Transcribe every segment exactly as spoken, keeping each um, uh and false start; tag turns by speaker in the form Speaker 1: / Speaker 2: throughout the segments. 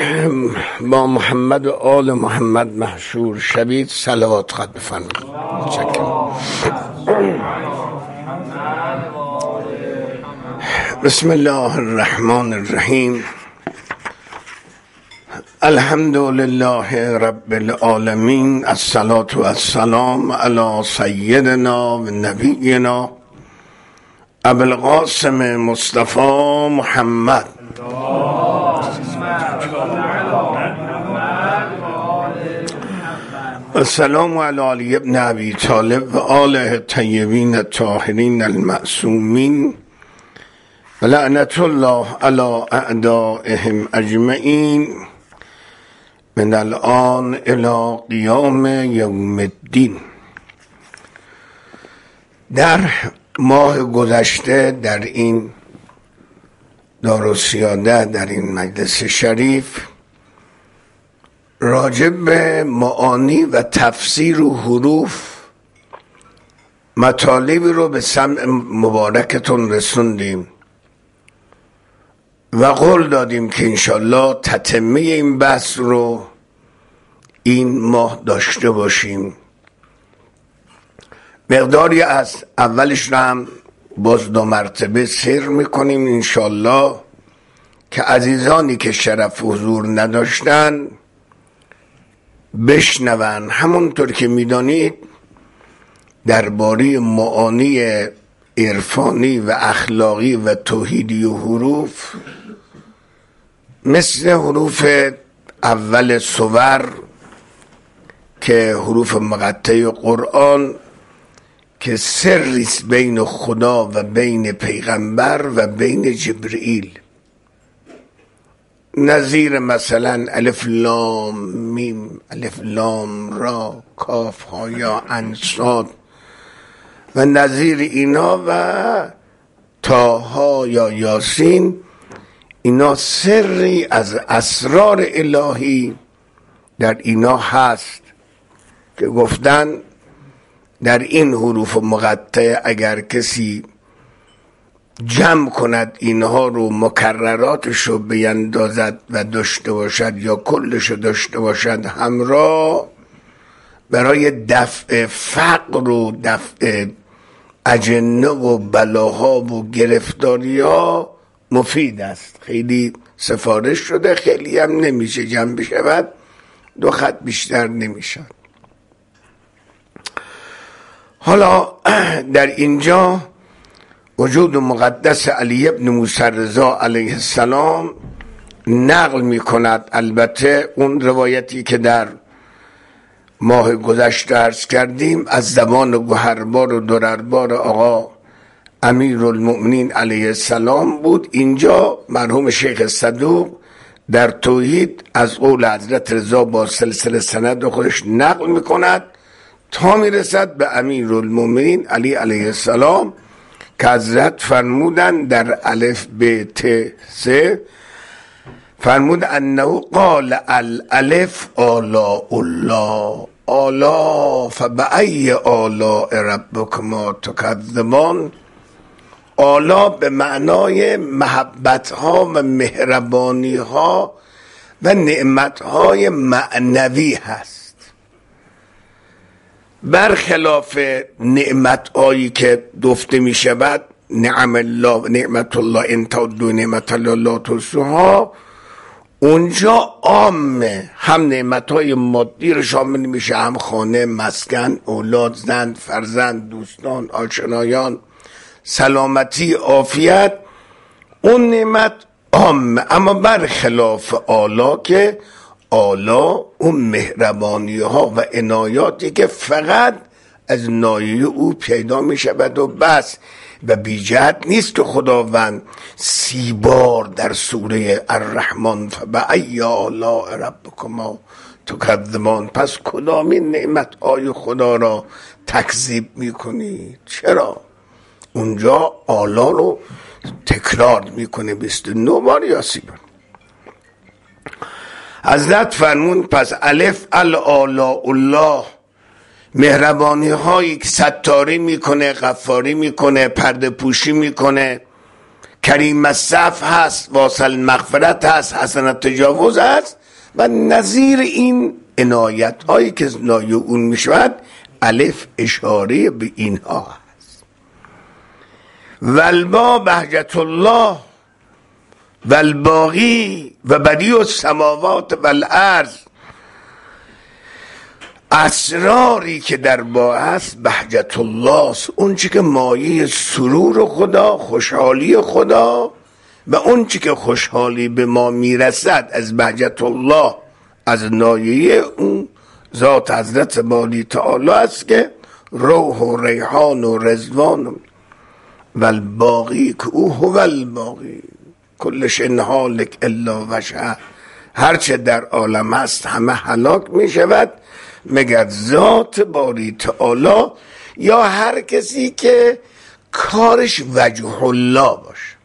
Speaker 1: با محمد و آل محمد محشور شوید. صلوات خواهد بفرمایید. بسم الله الرحمن الرحیم. الحمد لله رب العالمین. الصلاة والسلام علی سیدنا و نبینا ابو القاسم مصطفی محمد. السلام علی علی ابن ابی طالب و آله الطیبین الطاهرین المعصومین و لعنت الله علی اعدائهم اجمعین من الان الی قیام یوم الدین. در ماه گذشته در این دارالسیاده، در این مجلس شریف، راجع به معانی و تفسیر و حروف مطالبی رو به سمع مبارکتون رسوندیم و قول دادیم که انشالله تتمه این بحث رو این ماه داشته باشیم. مقداری از اولش رو هم باز دو مرتبه سیر میکنیم انشالله که عزیزانی که شرف حضور نداشتن بشنون. همونطور که میدانید درباره معانی عرفانی و اخلاقی و توحیدی و حروف، مثل حروف اول سور که حروف مقطع قرآن که سریست بین خدا و بین پیغمبر و بین جبرئیل، نظیر مثلا الف لام میم، الف لام را، کاف ها یا انصاد و نظیر اینا و تاها یا یاسین، اینا سری از اسرار الهی در اینا هست که گفتن در این حروف مقطع اگر کسی جمع کند اینها رو، مکرراتش رو بیندازد و داشته باشد یا کلش رو داشته باشد همراه، برای دفع فقر و دفع اجنه و بلاها و گرفتاری ها مفید است. خیلی سفارش شده، خیلی هم نمیشه جمع بشود، دو خط بیشتر نمیشد. حالا در اینجا وجود مقدس علی ابن موسی رضا علیه السلام نقل می کند. البته اون روایتی که در ماه گذشته عرض کردیم از زبان گوهربار و درربار آقا امیرالمؤمنین علیه السلام بود. اینجا مرحوم شیخ صدوق در توحید از قول حضرت رضا با سلسله سند خودش نقل می کند تا می رسد به امیرالمؤمنین علی علیه السلام که حضرت فرمودن در الف ب ت سه، فرمود انه قال الالف آلاء الله آلا فبأی آلاء ربکما تکذبان. آلا به معنای محبت ها و مهربانی ها و نعمت های معنوی هست، برخلاف نعمت هایی که گفته می شود نعم الله نعمت الله ان تعدوا نعمت الله لا تحصوها. اونجا عامه، هم نعمت های مادی رو شامل میشه، هم خانه، مسکن، اولاد، زن، فرزند، دوستان، آشنایان، سلامتی، عافیت، اون نعمت عامه. اما برخلاف آلا که آلا اون مهربانی ها و عنایاتی که فقط از نایه او پیدا می شود و بس، و بیجهت نیست که خداوند سی بار در سوره الرحمن فبأی آلاء ربکما تکذبان، پس کدامین نعمت های خدا را تکذیب می کنی؟ چرا؟ اونجا آلا رو تکرار می کنه بیست و نه بار یا سی بار. حضرت فرمون پس الف الالاء الله، مهربانی هایی که ستاری میکنه، غفاری میکنه، پرده پوشی میکنه، کریم الصف هست، واصل مغفرت هست، حسن تجاوز هست و نظیر این عنایت هایی که نایه اون می شود الف اشاره به اینها هست. والبا بهجت الله والباقی و بدیع السماوات والارض، اسراری که در با هست بهجت الله است، اون چی که مایه سرور خدا، خوشحالی خدا و اون چی که خوشحالی به ما میرسد از بهجت الله، از نایه اون ذات حضرت باری تعالی است که روح و ریحان و رضوان و الباقی که او هو الباقی کل شیء هالک الا وجهه، هرچه در عالم هست همه هلاک می شود مگر ذات باری تعالی یا هر کسی که کارش وجه الله باشه.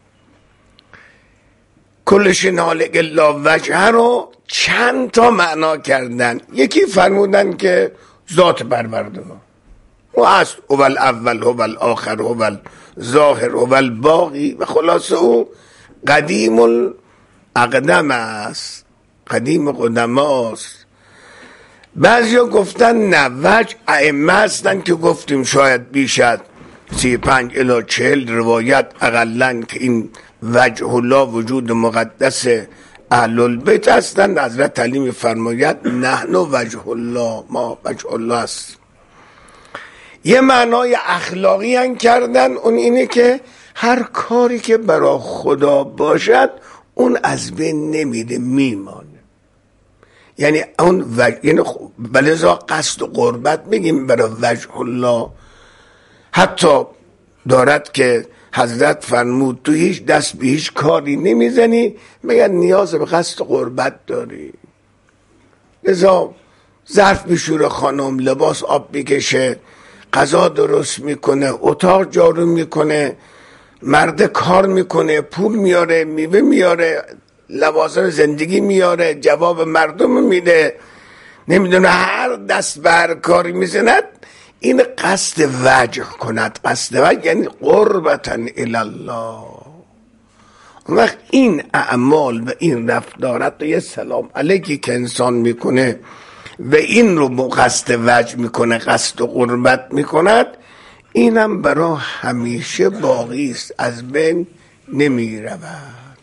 Speaker 1: کل شیء هالک الا وجهه رو چند تا معنا کردن. یکی فرمودن که ذات پروردگار او هست، هو الاول هو الاخر هو الظاهر هو الباقی و خلاصه او قدیم الاقدم است، قدیم قدماست. بعضیا گفتن نه، وجه ائمه هستن که گفتیم شاید بیش از سی پنج الی چهل روایت اقلن که این وجه الله وجود مقدس اهل البیت هستند. حضرت علی میفرماید نحن وجه الله، ما وجه الله است. یه معنای اخلاقی هم کردن، اون اینه که هر کاری که برای خدا باشد اون از بین نمیره، میمانه. یعنی اون وجه، یعنی بلذا قصد و قربت میگیم برای وجه الله. حتی دارد که حضرت فرمود تو هیچ دست به هیچ کاری نمیزنی مگر نیاز به قصد و قربت داری. لذا ظرف میشوره خانم، لباس آب میکشه، غذا درست میکنه، اتاق جارو میکنه، مرد کار میکنه، پول میاره، میوه میاره، لوازم زندگی میاره، جواب مردم میده، نمیدونه هر دست بر کاری میزند. این قصد وجه کند. قصد وجه یعنی قربتا الالله. اون وقت این اعمال و این رفتارات و یه سلام علیکی که انسان میکنه و این رو قصد وجه میکنه، قصد و قربت میکند، اینم برای همیشه باقی است، از بین نمی رود.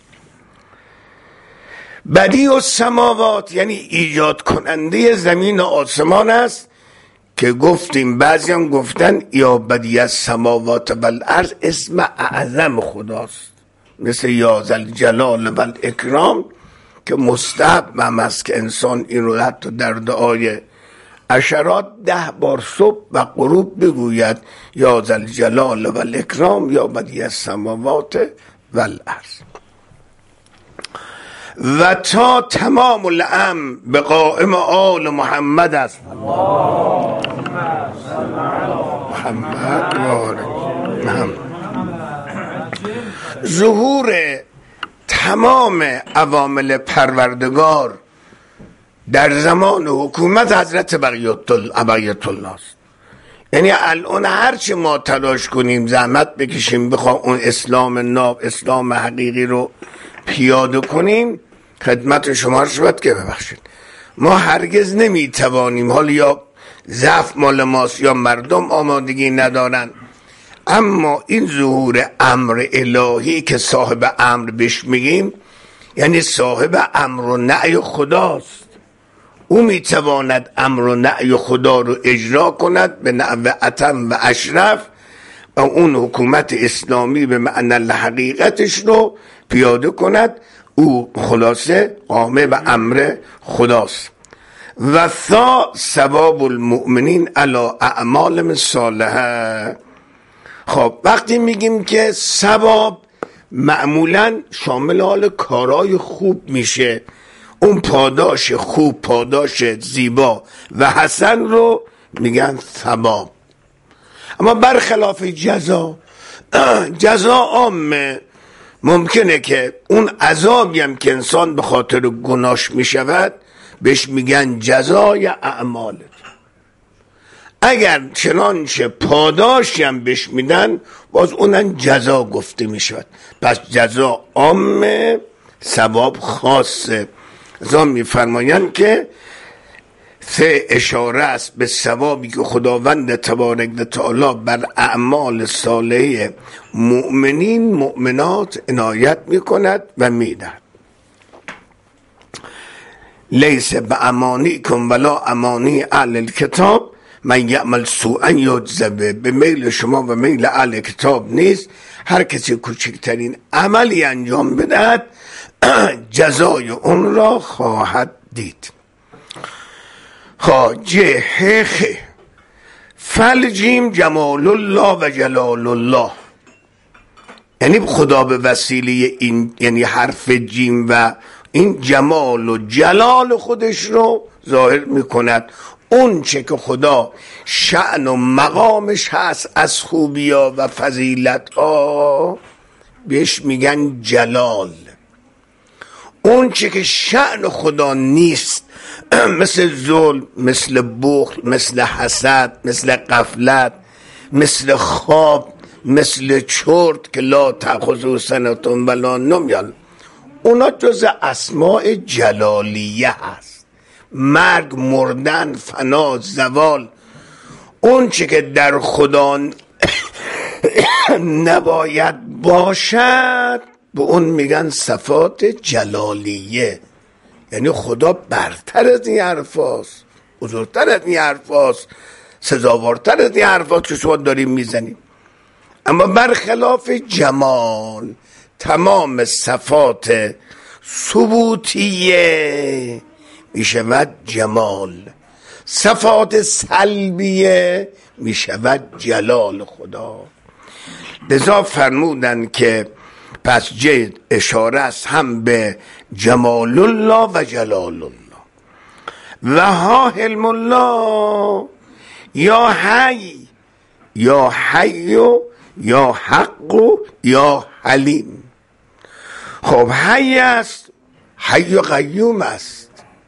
Speaker 1: بدیع السماوات یعنی ایجاد کننده زمین و آسمان است که گفتیم بعضی هم گفتن یا بدیع السماوات والارض اسم اعظم خداست، مثل یا ذوالجلال والاکرام که مستحب هم است که انسان این رو حتی در دعای عشرات ده بار صبح و غروب بگوید یا ذوالجلال والاکرام یا بدیع السماوات والارض. و تا تمام الامر به قائم آل محمد است. محمد محمد ظهور تمام عوامل پروردگار در زمان حکومت حضرت بقیت الله است. یعنی الان هرچی ما تلاش کنیم، زحمت بکشیم، بخوام اون اسلام ناب، اسلام حقیقی رو پیاده کنیم، خدمت شما شود که ببخشید ما هرگز نمیتوانیم، حالا یا ضعف مال ماست یا مردم آمادگی ندارن، اما این ظهور امر الهی که صاحب امر بهش میگیم یعنی صاحب امر و نهی خداست. او میتواند امر و نهی خدا رو اجرا کند به نحو اتم و اشرف و اون حکومت اسلامی به معنی الحقیقتش رو پیاده کند. او خلاصه قائم به امر خداست. و ثا ثواب المؤمنین علی اعمال صالحه. خب وقتی میگیم که ثواب معمولا شامل حال کارهای خوب میشه، اون پاداش خوب، پاداش زیبا و حسن رو میگن ثواب. اما برخلاف جزا، جزا عامه، ممکنه که اون عذابی هم که انسان به خاطر گناش میشود بهش میگن جزای اعمالت. اگر چنانچه پاداشی هم بهش میدن باز اونن جزا گفته میشود. پس جزا عامه، ثواب خاصه. ازا میفرمایند که سه اشاره است به ثوابی که خداوند تبارک و تعالی بر اعمال صالحه مؤمنین مؤمنات عنایت میکند و میدهد. لیس به امانیکم ولا امانی اهل الکتاب من یعمل سوءا یجزی به. به میل شما و میل اهل کتاب نیست. هر کسی کوچکترین عملی انجام بدهد جزای اون را خواهد دید. خاجه حیخ فلجیم جمال الله و جلال الله، یعنی خدا به وسیله این، یعنی حرف جیم و این جمال و جلال خودش رو ظاهر میکند. اون چه که خدا شأن و مقامش هست از خوبیا و فضیلت ها بهش میگن جلال. اون چه که شأن خدا نیست مثل ظلم، مثل بخل، مثل حسد، مثل غفلت، مثل خواب، مثل چرت که لا تأخذه سنة ولا نوم، اونا جز اسماء جلالیه هست. مرگ، مردن، فنا، زوال، اون چه که در خدا نباید باشد به اون میگن صفات جلالیه. یعنی خدا برتر از این حرف هست، بزرگتر از این حرف هست، سزاوارتر از این حرف هست که شما داریم میزنیم. اما برخلاف جمال تمام صفات ثبوتیه میشود جمال، صفات سلبیه میشود جلال خدا. لذا فرمودن که پس جد اشاره است هم به جمال الله و جلال الله. و ها حلم الله، یا حی یا حی یا حق یا حلیم. خب حی است، حی و قیوم است،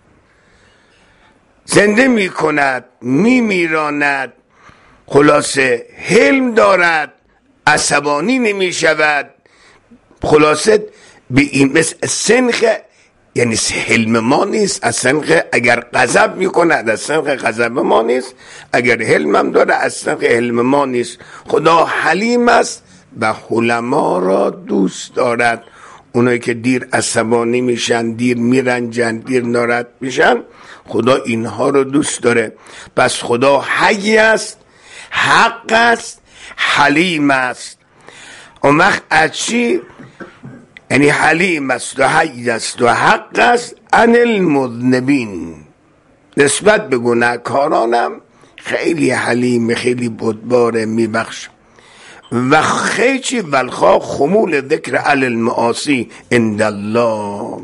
Speaker 1: زنده می کند، می میراند، خلاصه حلم دارد، عصبانی نمی شود. خلاصه به این مثل سنخ، یعنی حلم ما نیست از سنخ. اگر غضب میکنه از سنخ غضب ما نیست، اگر حلم هم داره از سنخ حلم ما نیست. خدا حلیم است و حلما را دوست دارد. اونایی که دیر عصبانی میشن، دیر میرنجن، دیر ناراحت میشن، خدا اینها رو دوست داره. پس خدا حی است، حق است، حلیم است. اون وقت از چی؟ یعنی حلیم است و حی است و حق است عن المذنبین، نسبت به گناهکارانم خیلی حلیم، خیلی بردباره، میبخش. و خیچی ولخا خمول ذکر علی المعاصی عند الله،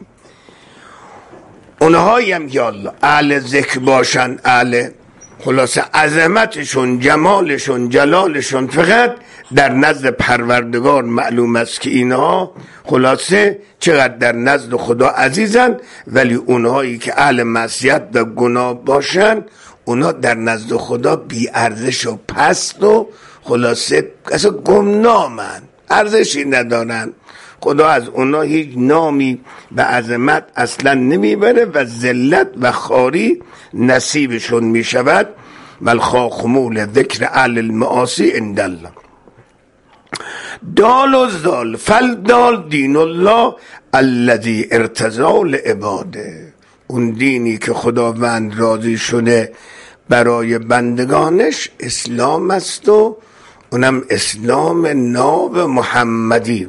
Speaker 1: اونهایی هم یا الله اهل ذکر باشن، اهل خلاصه عظمتشون، جمالشون، جلالشون فقط در نزد پروردگار معلوم است که اینها خلاصه چقدر در نزد خدا عزیزن. ولی اونهایی که اهل معصیت و گناه باشن اونا در نزد خدا بی ارزش و پست و خلاصه اصلا گمنامن، ارزشی ندارن. خدا از اونا هیچ نامی و عظمت اصلا نمیبره و ذلت و خاری نصیبشون میشود. بلخا خمول ذکر اهل المعاصی عند الله. دال و زال فالدال دین الله الذی ارتضی لعباده، اون دینی که خداوند راضی شده برای بندگانش اسلام است و اونم اسلام ناب محمدی.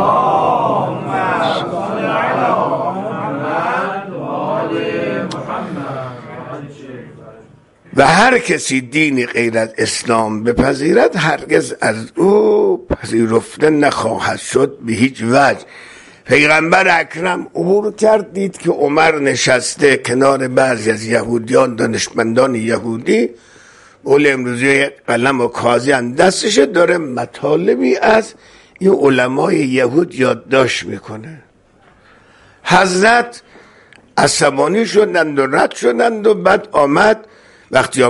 Speaker 1: و هر کسی دینی غیر از اسلام بپذیرد هرگز از او پذیرفته نخواهد شد به هیچ وجه. پیغمبر اکرم عبور کرد، دید که عمر نشسته کنار بعضی از یهودیان، دانشمندان یهودی، اول امروزی قلم و کاغذی دستشه، داره مطالبی از این علمای یهود یادداشت میکنه. حضرت عصبانی شدند و رد شدند و بعد آمد، وقتی آمد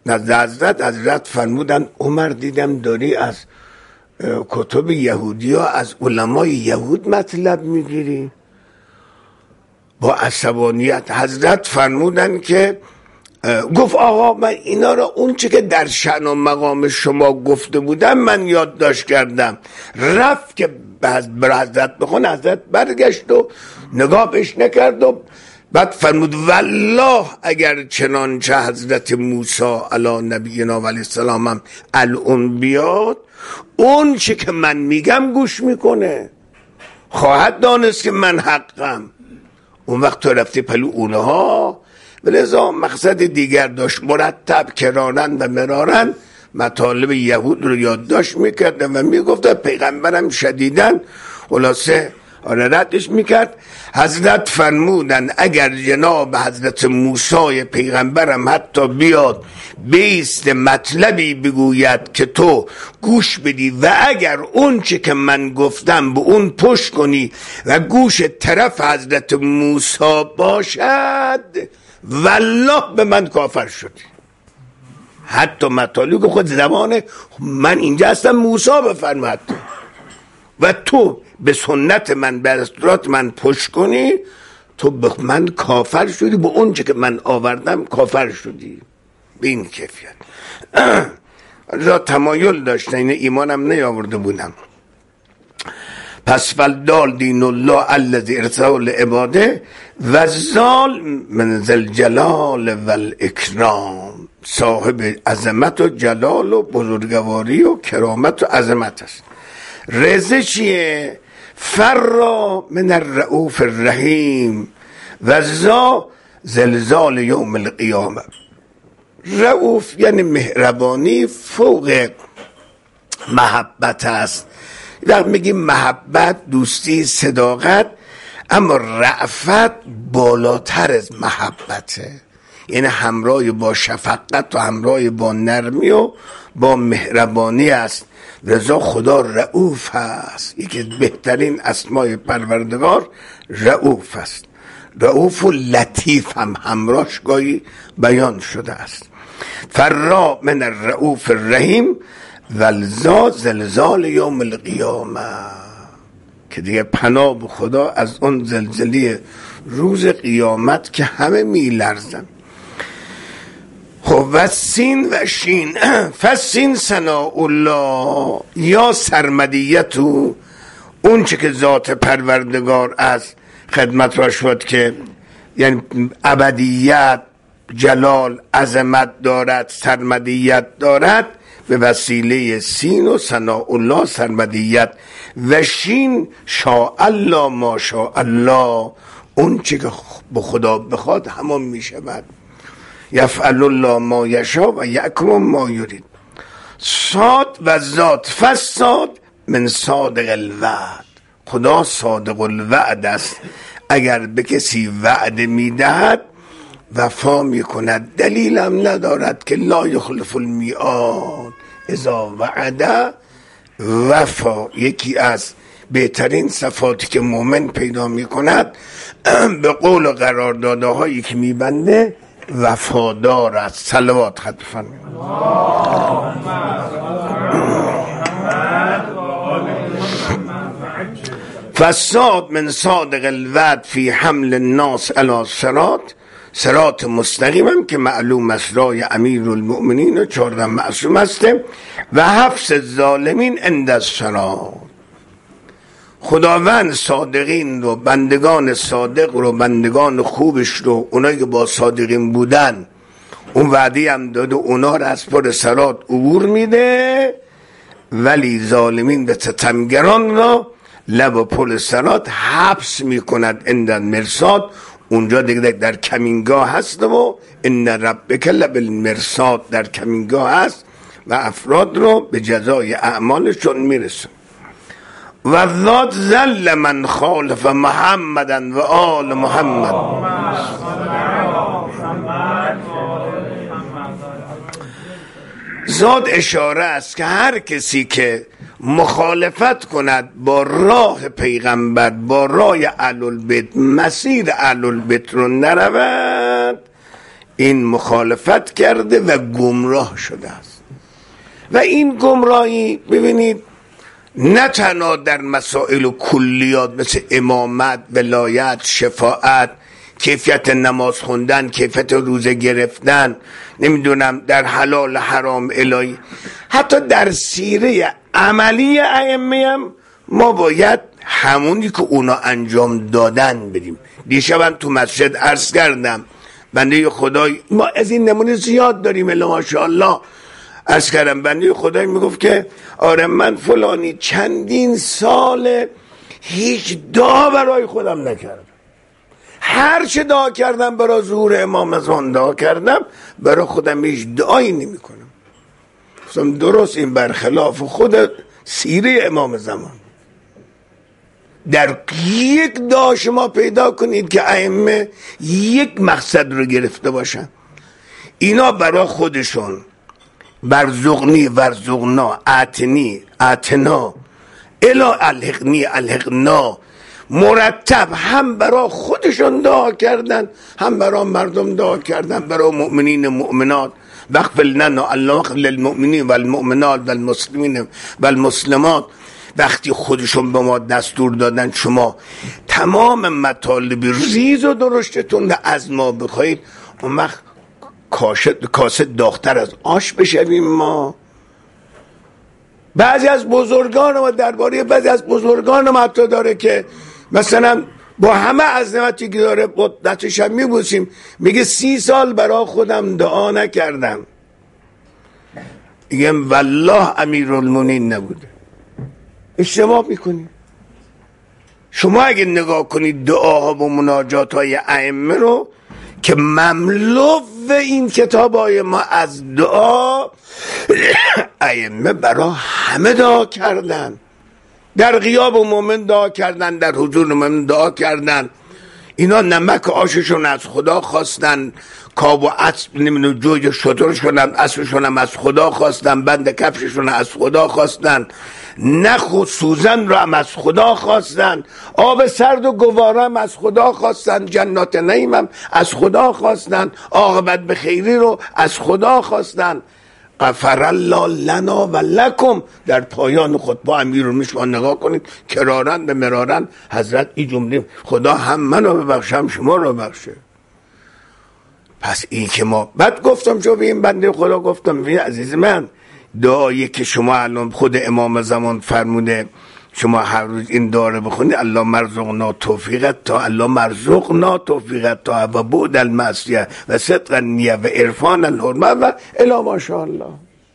Speaker 1: نزد حضرت حضرت فرمودن عمر دیدم داری از کتب یهودی ها از علمای یهود مطلب میگیری. با عصبانیت حضرت فرمودن که گفت آقا من اینا را اون چه که در شأن و مقام شما گفته بودم من یادداشت کردم. رفت که بر حضرت بخون، حضرت برگشت و نگاه بهش نکرد و بعد فرمود والله اگر چنانچه حضرت موسی علی نبینا و علیه السلام هم الان بیاد اون چه که من میگم گوش میکنه، خواهد دانست که من حقم. اون وقت تو رفتی پلو اونها. ولذا مقصد دیگر داشت، مرتب کرارن و مرارن مطالب یهود رو یادداشت میکرد و میگفت پیغمبرم شدیدن خلاصه آره ردش میکرد. حضرت فرمودن اگر جناب حضرت موسی پیغمبرم حتی بیاد بیست مطلبی بگوید که تو گوش بدی و اگر اون چه که من گفتم به اون پشت کنی و گوش طرف حضرت موسی باشد والله به من کافر شدی. حتی مطالبی که خود زبان من اینجا هستم موسی بفرماد و تو به سنت من به دستورات من پشت کنی تو به من کافر شدی، به اون چه که من آوردم کافر شدی. به این کیفیت را تمایل داشتن، این ایمانم نیاورده بودم. پس فلدال دین الله الذی ارسل عباده و زال من ذل جلال و الاکرام، صاحب عظمت و جلال و بزرگواری و کرامت و عظمت است. رزه چیه؟ فرا من الرؤوف الرحیم و زا زلزال یوم القیامه. رؤوف یعنی مهربانی فوق محبت است. وقت میگیم محبت دوستی صداقت، اما رأفت بالاتر از محبته، یعنی همراه با شفقت و همراه با نرمی و با مهربانی است. رضا خدا رؤوف است، یکی از بهترین اسمای پروردگار رؤوف است. رؤوف و لطیف هم همراهش گاهی بیان شده است. فرا من الرؤوف الرحیم ولذا زلزال یوم القیامه، که دیگه پناه به خدا از اون زلزله روز قیامت که همه می لرزن. خب و سین و شین فسین ثناء الله یا سرمدیتو، اون چه که ذات پروردگار از خدمت را شد که یعنی ابدیت جلال عظمت دارد سرمدیت دارد، به وسیله سین و ثناء الله سرمدیت و شین شاء الله ما شاء الله، اون چه که به خدا بخواد همان می شود. یفعل الله ما یشاء و یکرم ما یرید. صاد و ذات فساد من صادق الوعد، خدا صادق الوعد است. اگر به کسی وعده میدهد وفا میکند، دلیل هم ندارد که لا یخلف المیعاد، اذا وعده وفا. یکی از بهترین صفاتی که مؤمن پیدا میکند به قول و قراردادها هایی که میبنده وفادار است. صلوات خط فرمایید. فساد من صادق الوعد فی حمل الناس علی صراط، صراط مستقیم هم که معلوم است رای امیر المؤمنین و چهاردم معصوم است، و حفظ الظالمین عند الصراط. خداوند صادقین رو، بندگان صادق رو، بندگان خوبش رو، اونایی که با صادقین بودن اون وعده هم داده اونا رو از پر صراط عبور میده، ولی ظالمین به ستمگران را لب پل صراط حبس میکند عند المرصاد، اونجا دیگه در کمینگاه هست و ان ربک لبالمرصاد، در کمینگاه هست و افراد رو به جزای اعمالشون میرسون. و ذات ذل من خالف محمدن و آل محمد. ذات اشاره است که هر کسی که مخالفت کند با راه پیغمبر، با راه اهل البیت، مسیر اهل البیت رو نرود، این مخالفت کرده و گمراه شده است. و این گمراهی ببینید نه تنها در مسائل و کلیات مثل امامت، ولایت، شفاعت، کیفیت نماز خوندن، کیفیت روزه گرفتن، نمیدونم در حلال حرام الهی، حتی در سیره عملی ائمه هم ما باید همونی که اونا انجام دادن بدیم. دیشبم تو مسجد عرض کردم بنده خدای، ما از این نمونه زیاد داریم الا ماشاءالله. عرض کردم بنده خدای میگفت که آره من فلانی چندین سال هیچ دعا برای خودم نکردم، هر چه دعا کردم برای ظهور امام زمان دعا کردم، برای خودم هیچ دعایی نمی کنم. گفتم درست این برخلاف خود سیره امام زمان. در یک دعا شما پیدا کنید که ائمه یک مقصد رو گرفته باشن، اینا برای خودشون برزغنی، ورزغنا، اعتنی، اعتنا، الا الحقنی، الحقنا، مرتب هم برای خودشون دعا کردن، هم برای مردم دعا کردن، برای مؤمنین مؤمنات. واغفر لنا اللهم اغفر للمؤمنین والمؤمنات والمسلمین والمسلمات. وقتی خودشون به ما دستور دادن شما تمام مطالب ریز و درشتتون رو از ما بخواید، اون وقت کاسه داغ‌تر از آش بشویم. ما بعضی از بزرگان ما درباره بعضی از بزرگان ما حتی داره که مثلا با همه عظمتی که داره قدرتش هم میبوسیم، میگه سی سال برای خودم دعا نکردم. میگم والله امیرالمومنین نبوده. اشتباه میکنی. شما اگه نگاه کنید دعاها و مناجات های ائمه رو که مملو این کتاب های ما از دعا، ائمه برای همه دعا کردن، در غیاب مومن دعا کردن، در حضور مومن دعا کردن. اینا نمک آششون از خدا خواستن، کاب و اسب نمیدونم جوی شترشون هم اسبشون هم از خدا خواستن، بند کفششون از خدا خواستن، نخ و سوزن رو هم از خدا خواستن، آب سرد و گواره هم از خدا خواستن، جنات نعیم هم از خدا خواستن، عاقبت به خیری رو از خدا خواستن. غفر الله لنا و لکم در پایان خطبه امیرالمومنین نگاه کنید، کرارن به مرارن حضرت این جمله خدا هم منو ببخشه هم شما رو ببخشه. پس این که ما بعد گفتم جو به این بنده خدا گفتم عزیز من، دعایی که شما الان خود امام زمان فرموده شما هر روز این دعا رو بخونید، الله مرزقنا توفیقت تا الله مرزقنا توفیقت تا و بعد المعصیه و صدق النیه و عرفان الحرمه و الی ماشاءالله.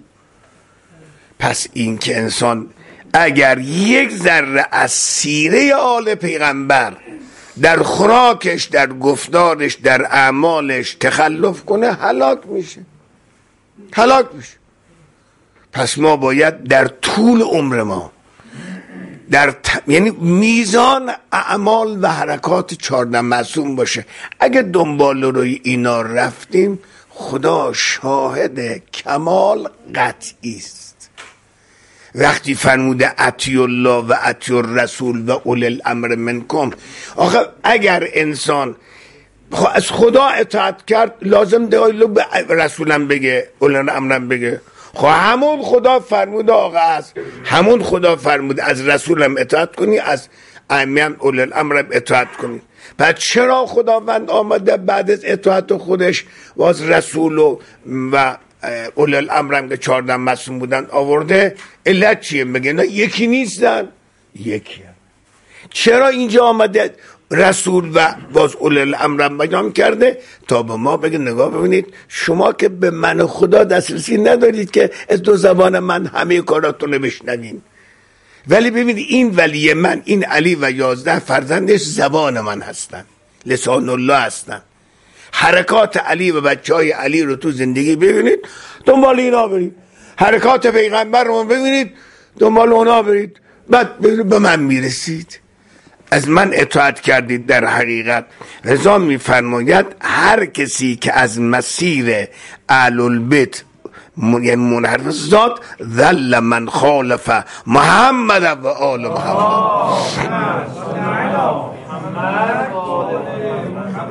Speaker 1: پس این که انسان اگر یک ذره از سیره آل پیغمبر در خوراکش، در گفتارش، در اعمالش تخلف کنه، هلاک میشه، هلاک میشه. پس ما باید در طول عمر ما در ت... یعنی میزان اعمال و حرکات چهارده معصوم باشه. اگه دنبال روی اینا رفتیم، خدا شاهد کمال قطعی است. وقتی فرموده اطیع الله و اطیع الرسول و اولی الامر منکم، آخه اگر انسان از خدا اطاعت کرد لازم دایلو به رسولم بگه، اولی الامرم بگه. خب همون خدا فرموده آقا است، همون خدا فرموده از رسولم اطاعت کنی، از ائمه هم اولی الامر اطاعت کنی. پس چرا خداوند آمده بعد از اطاعت خودش و از رسول و, و اولی الامر هم که چهارده معصوم بودن آورده؟ علت چیه؟ میگه نه یکی نیستن، یکی هم. چرا اینجا آمده رسول و باز اولی الامر هم بیان کرده؟ تا به ما بگه نگاه ببینید شما که به من خدا دسترسی ندارید که از دو زبان من همه کاراتون رو بشنوین، ولی ببینید این ولی من، این علی و یازده فرزندش زبان من هستن، لسان الله هستن. حرکات علی و بچه های علی رو تو زندگی ببینید، دنبال اینا برید. حرکات پیغمبر رو ببینید، دنبال اونا برید، بعد به من میرسید. از من اطاعت کردید. در حقیقت رضا میفرماید هر کسی که از مسیر اهل البیت یعنی منحرف زاد، ذل من خالف محمد و آل محمد.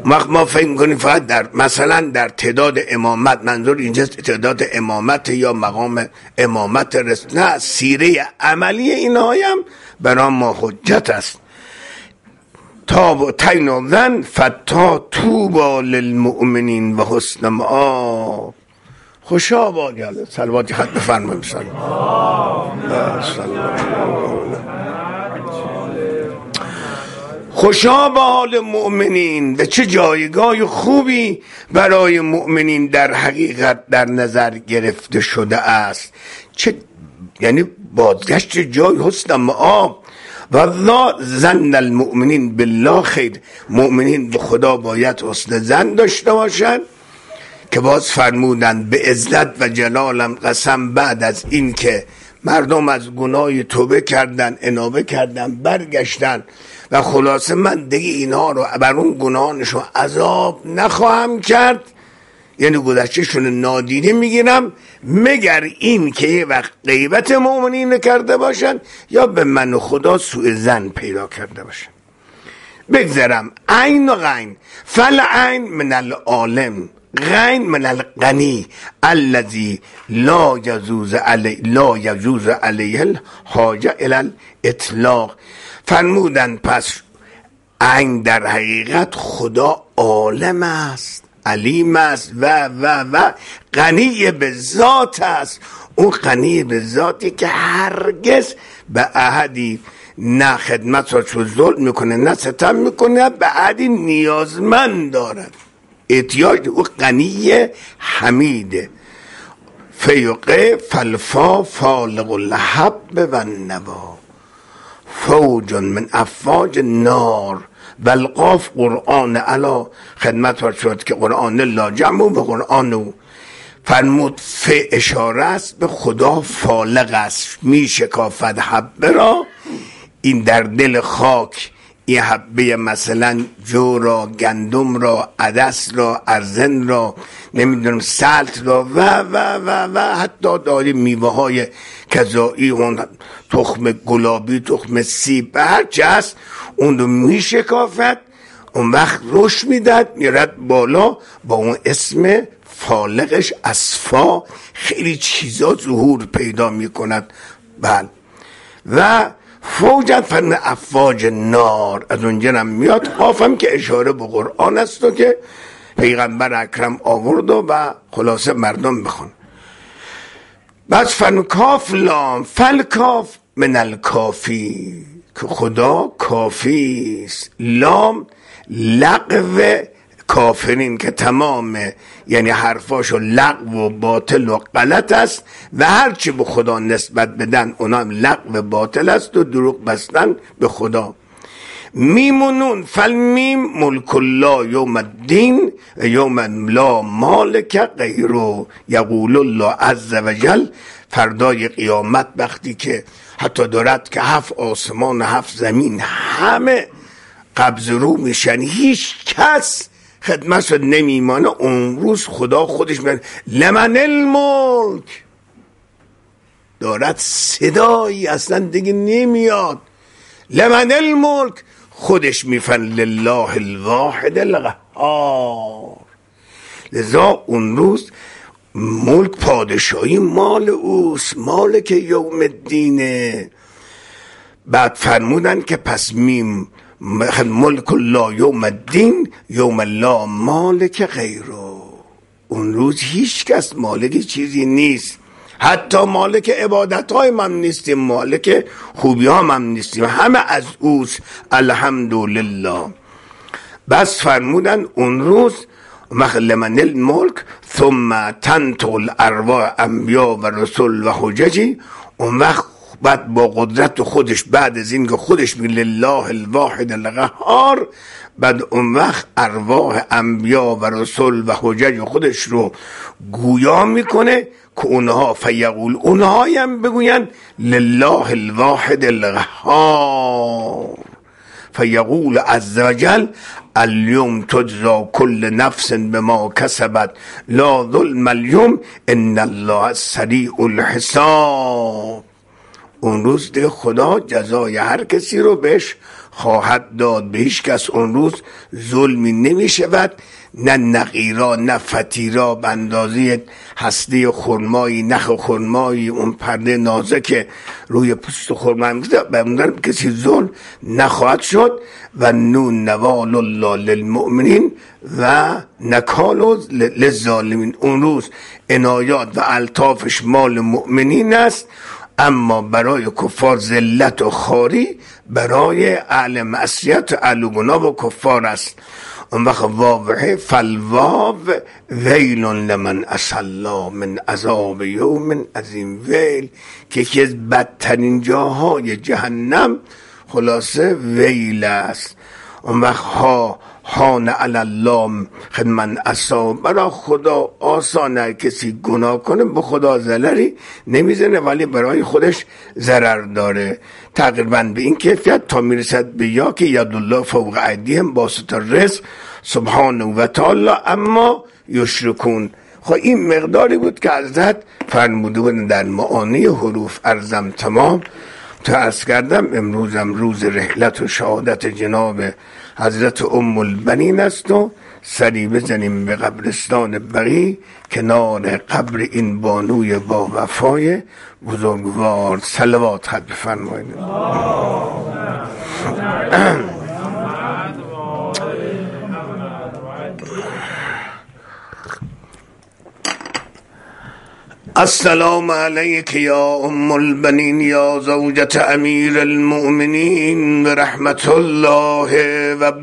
Speaker 1: ما فکر میکنیم فقط در مثلا در تعداد امامت، منظور اینجا تعداد امامت یا مقام امامت رسول، نه، سیره عملی اینها هم برای ما حجت است. تا و تین و ذن فتا توبا للمؤمنین و حسن مآب. خوشا باد. یاله صلواتی خط بفرمایید. خوشا به حال مؤمنین، به چه جایگاه خوبی برای مؤمنین در حقیقت در نظر گرفته شده است. چه یعنی بازگشت جای حسن مآب. و ظن المؤمنین بالله خیر، مؤمنین به خدا باید حسن ظن داشته باشند که باز فرمودند به عزت و جلالم قسم بعد از این که مردم از گناه توبه کردن، انابه کردن، برگشتن و خلاصه من دیگه اینها رو بر اون گناهانشون عذاب نخواهم کرد، یعنی گذشتهشون نادیده میگیرم، مگر این که یه وقت غیبت مؤمنین کرده باشن یا به من و خدا سوء ظن پیدا کرده باشن. بگذرم عین و غین. فالعین من العالم، غین من الغنی الذی لا یجوز علی لا یجوز علیه الحاجه الی الاطلاق. فرمودن پس عین در حقیقت خدا عالم است، علیم است و و و غنی به ذات است. اون غنی به ذاتی که هرگز به احدی نه خدمت را چو ظلم میکنه نه ستم میکنه، به احدی نیازمند دارد. احتیاج او غنی حمیده. فیقه فالفا فالق الحب و النوا فوج من افواج نار. والقاف قرآن علا، خدمت ها شد که قرآن لا جمع و قرآن فرمود ف اشاره است به خدا فالق است، می شکافد حبه را. این در دل خاک این حبه مثلا جو را، گندم را، عدس را، ارزن را، نمیدونم سلت را و و و و حتی داری میوه های کذایی، اون تخم گلابی، تخم سیب، هرچه هست اون رو میشکافد. اون وقت رشد میدد، میرد بالا، با اون اسم فالقش اصفا خیلی چیزا ظهور پیدا میکند. بله. و فوجت فن افواج نار، از اونجا هم میاد. قافم که اشاره به قرآن است و که پیغمبر اکرم آورد و, و خلاصه مردم بخون. بس فن کاف لام فل کاف من الکافی، که خدا کافی است. لام لغو کافرین که تمام یعنی حرفاشو لغو و باطل و غلط است و هرچی به خدا نسبت بدن اونا هم لغو باطل است و دروغ بستن به خدا. میمونون فالمیم ملک الله یوم الدین یوم لا مالک غیره. یقول الله عز وجل فردای قیامت وقتی که حتی دارد که هفت آسمان هفت زمین همه قبض رو میشن، هیچ کس خدمت نمیمانه، اون روز خدا خودش میگه لمن الملک، دارد صدایی اصلا دیگه نمیاد، لمن الملک، خودش میفن لله الواحد القهار. لذا اون روز ملک پادشاهی مال اوست، مالک یوم الدینه. بعد فرمودن که پس میم ملک الله یوم الدین یوم لا مالک غیره. اون روز هیچ کس مالک چیزی نیست، حتی مالک عبادت های من نیستیم، مالک خوبی ها من نیستیم، همه از اوست. الحمدلله. بس فرمودن اون روز لمن الملک ثم تنطق الارواح انبیا و رسول و حججی. اون وقت بعد با قدرت خودش، بعد از این که خودش می لله الواحد القهار، بعد اون وقت ارواح انبیا و رسول و حجج خودش رو گویا میکنه که اونها فیقول، اونها هم بگوین لله الواحد القهار. فیقول عز وجل اليوم تجزا كل نفس بما كسبت لا ظلم اليوم ان الله سریع الحساب. اون روز دیگه خدا جزای هر کسی رو بهش خواهد داد. به هیچ کس اون روز ظلمی نمی شود، نه نقیرا نه فتیرا به اندازه هسته خرمایی، نخ خرمایی، اون پرده نازک روی پوست خرما به اون کسی ظلم نخواهد شد. و نون نوال الله للمؤمنین و نکال للظالمین. اون روز عنایات و الطافش مال مؤمنین است، اما برای کفار ذلت و خاری، برای اهل معصیت و اهل گناه و کفار است. اون وقت واوه فالواو ویل لمن اسلا من عذاب یوم عظیم. ویل که یکی از بدترین جاهای جهنم خلاصه ویل است. اون وقت ها حان علی الله من عصا. برای خدا آسانه کسی گناه کنه، به خدا ضرری نمیزنه ولی برای خودش ضرر داره. تقریبا به این کیفیت تا میرسد به یا که یدالله فوق ایدیهم باسط الرزق سبحانه و تعالی اما یشرکون. خب این مقداری بود که حضرت فرموده بود در معانی حروف. ارزم تمام تا عرض کردم امروزم روز رحلت و شهادت جناب حضرت ام البنین است و سری بزنیم به قبرستان بقیع کنار قبر این بانوی با وفای بزرگوار. صلوات خط بفرمایید. السلام علیک یا ام البنین یا زوجت امیر المؤمنین رحمت الله و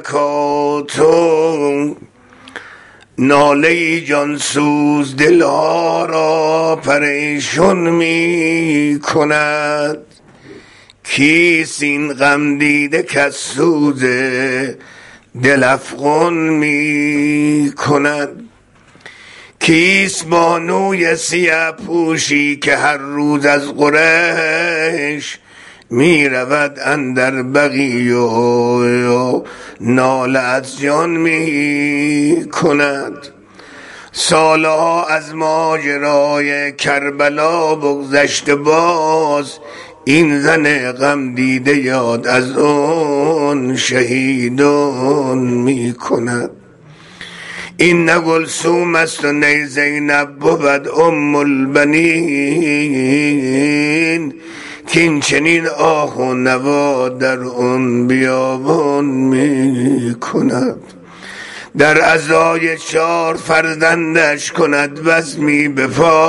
Speaker 1: برکاته. ناله جانسوز دلها را پریشان می کند، کیست این غم دیده که سوز دل افغان می کند؟ کیست بانوی سیه پوشی که هر روز از قریش می رود اندر بقیع و ناله از جان می کند؟ سالها از ماجرای کربلا بگذشت، باز این زن غم دیده یاد از اون شهیدان می کند. این نه گلثوم است و نه زینب بود ام البنین، که این چنین آه و نوا در اون بیابان می کند. در عزای چار فرزندش کند بزمی به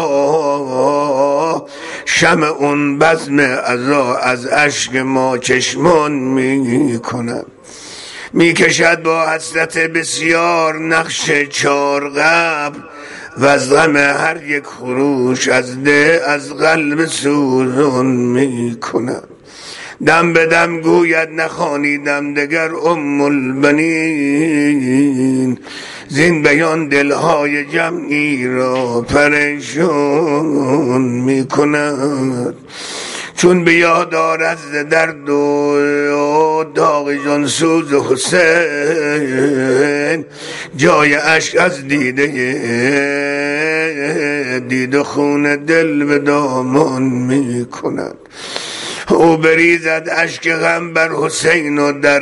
Speaker 1: پا، شمع اون بزم عزا از اشک ما چشمان می کند. می کشد با حسرت بسیار نقش چار قبر، و از غم هر یک خروش از ده از قلب سوزون می کند. دم به دم گوید نخوانیدم دگر ام البنین، زین بیان دلهای جمعی را پریشان می کند. چون به یاد آرد ز درد و داغ جانسوز حسین، جای اشک از دیده دیده خون دل به دامان می کند. او بریزد اشک غم بر حسین و در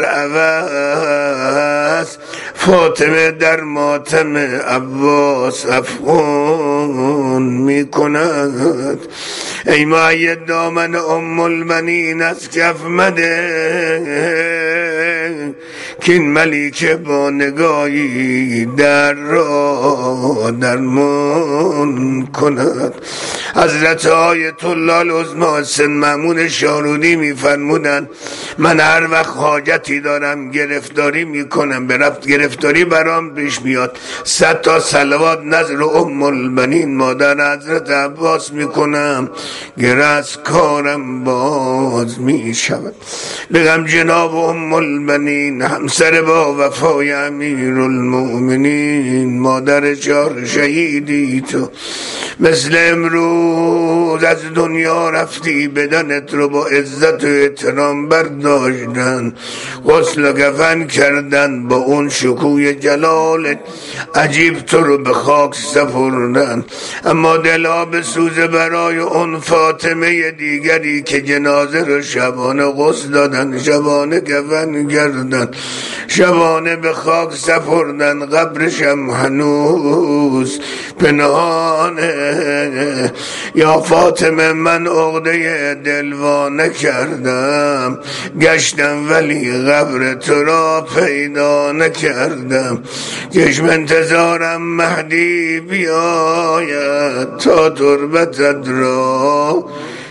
Speaker 1: عوض فاطمه در ماتم عباس افغان می کند. ای مؤید دامن ام البنین از کف مده، که این ملیکه با نگاهی در را درمان کند. حضرت آیت الله العظمی حسین مأمون شارودی میفرمودند من هر وقت حاجتی دارم گرفتاری میکنم، به رفت گرفتاری برام پیش میاد، صد تا صلوات نظر ام البنین مادر حضرت عباس میکنم، گره از کارم باز میشود. بگم جناب ام البنین همسر با وفای امیر المؤمنین، مادر چار شهیدی تو، مثل امروز از دنیا رفتی بدنت رو با عزت و احترام برداشتن، غسل و کفن کردن، با اون شکوه جلالت عجیب تو رو به خاک سپردن. اما دلا به سوزه برای اون فاطمه دیگری که جنازه رو شبانه غسل دادن، شبانه کفن کردن، شبانه به خاک سپردن، قبرشم هنوز پنهانه. یا فاطمه من عقده دلوانه کردم، گشتم ولی قبر تو را پیدا نکردم. چشم انتظارم مهدی بیاید تا تربتت را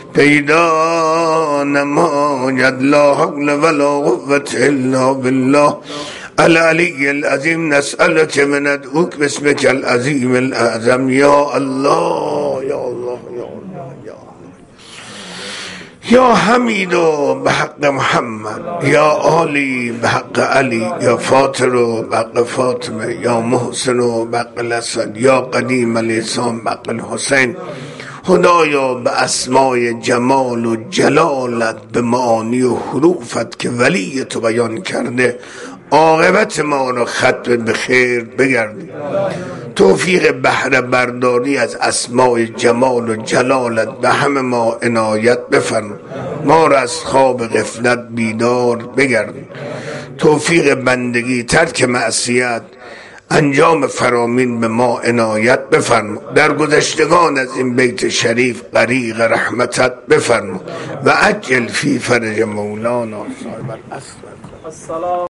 Speaker 1: پیدا نماید. لا حول ولا قوة الا بالله العلی العظیم. نسألك من ندعوك باسمك العظیم الاعظم. یا الله یا الله یا الله یا الله یا حمید و به حق محمد، یا عالی به حق علی، یا فاطر و به حق فاطمه، یا محسن و به حق الاسد، یا قدیم الیسان به حق الحسین. خدایا به اسمای جمال و جلالت، به معانی و حروفت که ولی تو بیان کرده، عاقبت ما را ختم به خیر بگردی. توفیق بهره برداری از اسمای جمال و جلالت به همه ما عنایت بفرما. ما را از خواب غفلت بیدار بگردی. توفیق بندگی، ترک معصیت، انجام فرامین به ما عنایت بفرما. در گذشتگان از این بیت شریف غریق رحمتت بفرما و عجل فی فرج مولانا صاحب العصر.